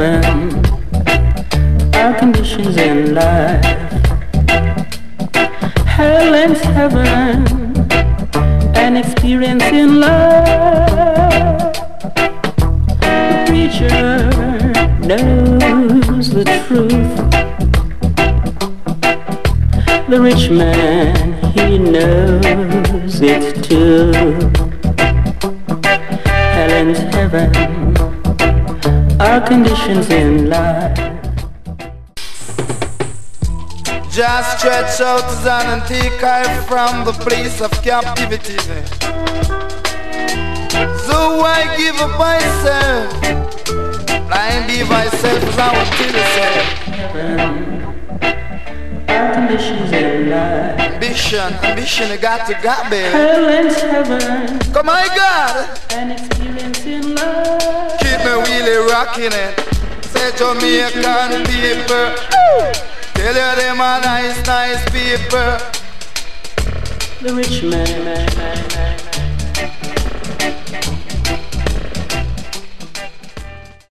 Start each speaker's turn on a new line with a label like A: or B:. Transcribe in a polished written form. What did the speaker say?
A: heaven are conditions in life. Hell and heaven, an experience in life. The preacher knows the truth. The rich man, he knows it too. Hell and heaven are conditions in life.
B: Just stretch out his hand and take her from the place of captivity. So I give up myself, blind be myself as I will tell yourself.
A: Conditions in life.
B: Ambition, you got, baby.
A: Hell and heaven.
B: Come on, God.
A: An experience in life.
B: Keep me really rocking it. Say Jamaican people. Tell you them are nice people.
A: The rich man.